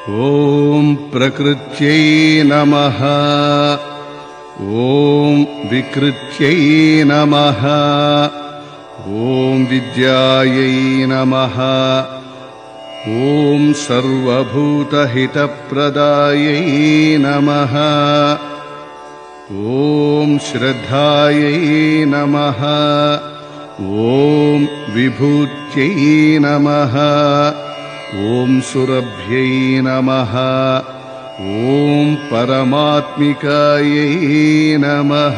ॐ प्रकृत्यै नमः। ॐ विकृत्यै नमः। ॐ विद्यायै नमः। ॐ सर्वभूतहितप्रदायै नमः। ॐ श्रद्धायै नमः। ॐ विभूत्यै नमः। ॐ सुरभ्यै नमः। ॐ परमात्मिकायै नमः।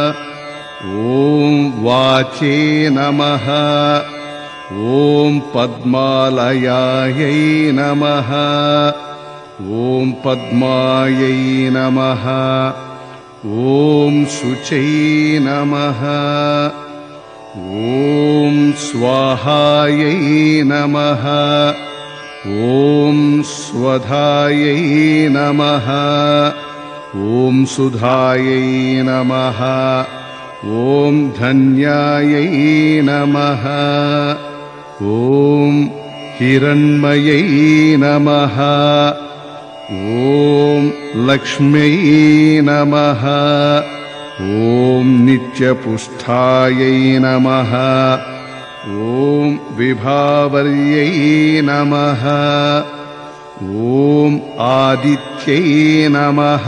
ॐ वाचे नमः। ॐ पद्मालयायै नमः। ॐ पद्मायै नमः। ॐ शुचै नमः। ॐ स्वाहायै नमः। ॐ स्वधायै नमः। ॐ सुधायै नमः। ॐ धन्यायै नमः। ॐ हिरण्मयै नमः। ॐ लक्ष्म्यै नमः। ॐ नित्यपुष्ठायै नमः। ॐ विभावर्यै नमः। ॐ आदित्यै नमः।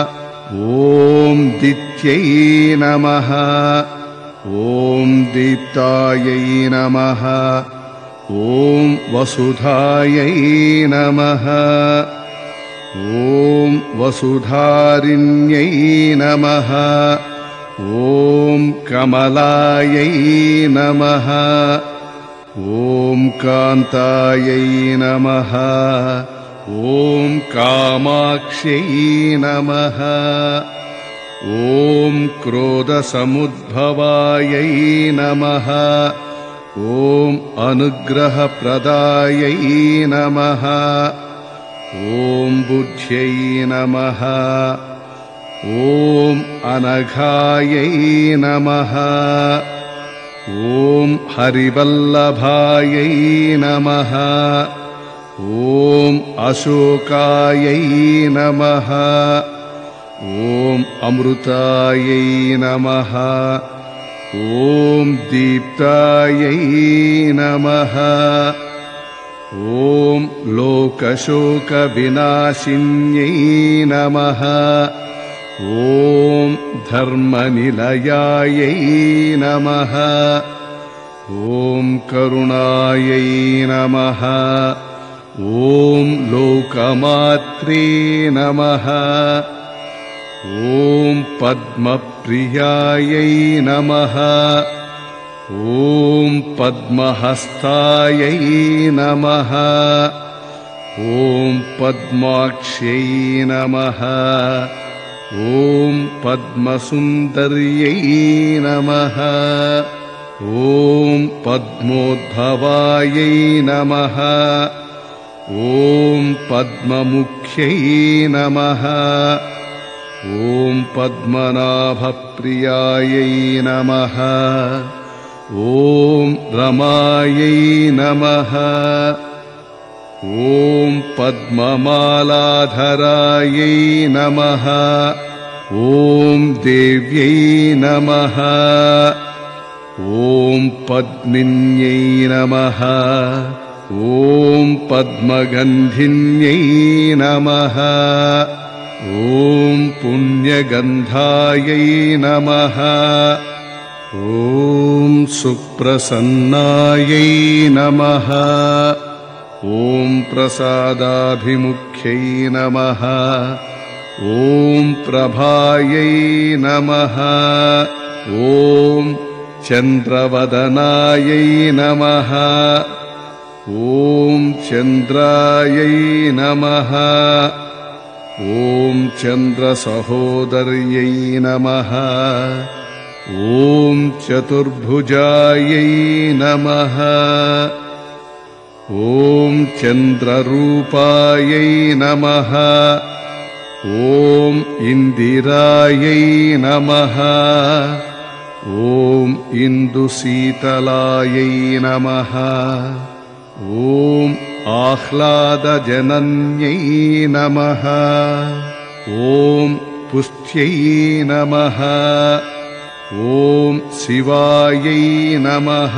ॐ दित्यै नमः। ॐ दीप्तायै नमः। ॐ वसुधायै नमः। ॐ वसुधारिण्यै नमः। ॐ कमलायै नमः। ॐ कान्तायै नमः। ॐ कामाक्ष्यै नमः। ॐ क्रोधसमुद्भवायै नमः। ॐ अनुग्रहप्रदायै नमः। ॐ बुद्ध्यै नमः। ॐ अनघायै नमः। ॐ हरिवल्लभायै नमः। ॐ अशोकायै नमः। ॐ अमृतायै नमः। ॐ दीप्तायै नमः। ॐ लोकशोकविनाशिन्यै नमः। ॐ धर्मनिलयायै नमः। ॐ करुणायै नमः। ॐ लोकमात्रे नमः। ॐ पद्मप्रियायै नमः। ॐ पद्महस्तायै नमः। ॐ पद्माक्ष्यै नमः। ॐ पद्मसुन्दर्यै नमः। ॐ पद्मोद्भवायै नमः। ॐ पद्ममुख्यै नमः। ॐ पद्मनाभप्रियायै नमः। ॐ रमायै नमः। ॐ पद्ममालाधरायै नमः। ॐ देव्यै नमः। ॐ पद्मिन्यै नमः। ॐ पद्मगन्धिन्यै नमः। ॐ पुण्यगन्धायै नमः। ॐ सुप्रसन्नायै नमः। ॐ प्रसादाभिमुख्यै नमः। ॐ प्रभायै नमः। ॐ चन्द्रवदनायै नमः। ॐ चन्द्रायै नमः। ॐ चन्द्रसहोदर्यै नमः। ॐ चतुर्भुजायै नमः। ॐ चन्द्ररूपायै नमः। ॐ इन्दिरायै नमः। ॐ इन्दुशीतलायै नमः। ॐ आह्लादजनन्यै नमः। ॐ पुष्ट्यै नमः। ॐ शिवायै नमः।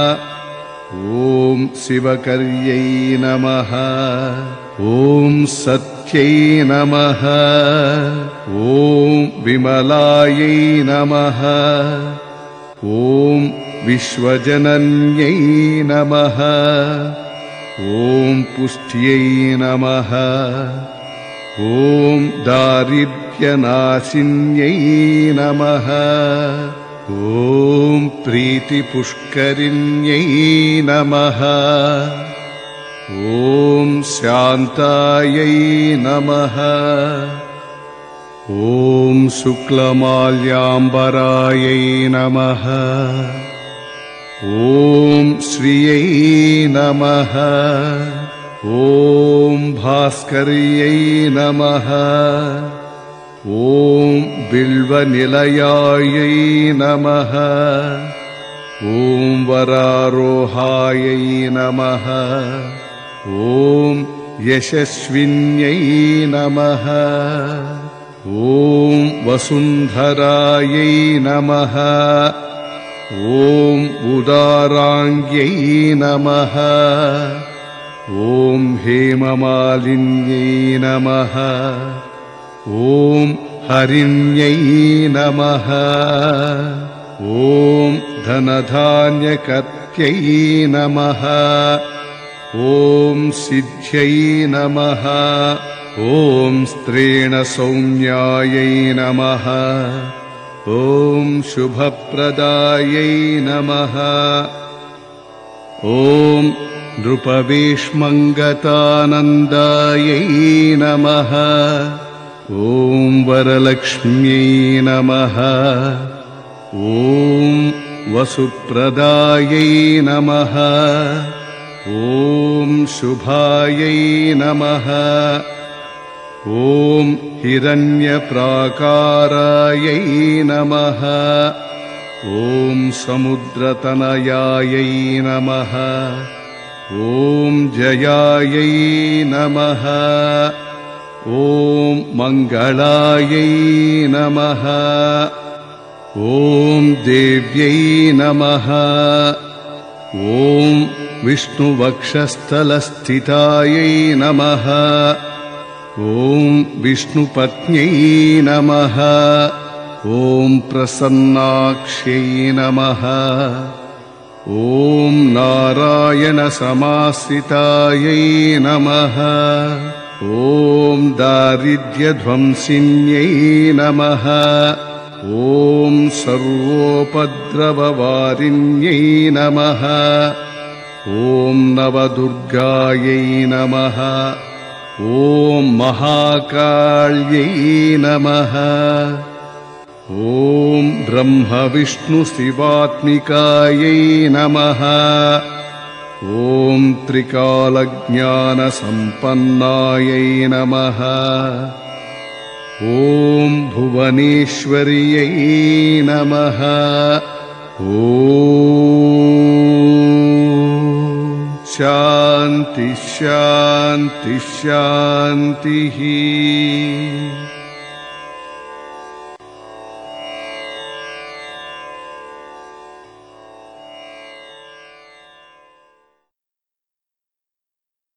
ॐ शिवकर्यै नमः। ॐ सत्यै नमः। ॐ विमलायै नमः। ॐ विश्वजनन्यै नमः। ॐ पुष्ट्यै नमः। ॐ दारिद्र्यनाशिन्यै नमः। ॐ प्रीतिपुष्करिण्यै नमः। ॐ शान्तायै नमः। ॐ शुक्लमाल्याम्बरायै नमः। ॐ श्रियै नमः। ॐ भास्कर्यै नमः। ॐ बिल्वनिलयायै नमः। ॐ वरारोहायै नमः। ॐ यशस्विन्यै नमः। ॐ वसुन्धरायै नमः। ॐ उदाराङ्ग्यै नमः। ॐ हेममालिन्यै नमः। ॐ हरिण्यै नमः। ॐ धनधान्यकर्त्यै नमः। ॐ सिद्ध्यै नमः। ॐ स्त्रीणसौम्यायै नमः। ॐ शुभप्रदायै नमः। ॐ नृपवेश्मङ्गतानन्दायै नमः। ॐ वरलक्ष्म्यै नमः। ॐ वसुप्रदायै नमः। ॐ शुभायै नमः। ॐ हिरण्यप्राकारायै नमः। ॐ समुद्रतनयायै नमः। ॐ जयायै नमः। ॐ मङ्गलायै नमः। ॐ देव्यै नमः। ॐ विष्णुवक्षस्थलस्थितायै नमः। ॐ विष्णुपत्न्यै नमः। ॐ प्रसन्नाक्ष्यै नमः। ॐ नारायणसमाश्रितायै नमः। ॐ दारिद्र्यध्वंसिन्यै नमः। ॐ सर्वोपद्रववारिण्यै नमः। ॐ नवदुर्गायै नमः। ॐ महाकाल्यै नमः। ॐ ब्रह्मविष्णुशिवात्मिकायै नमः। ॐ त्रिकालज्ञानसम्पन्नायै नमः। ॐ भुवनेश्वर्यै नमः। शान्ति शान्ति शान्तिः।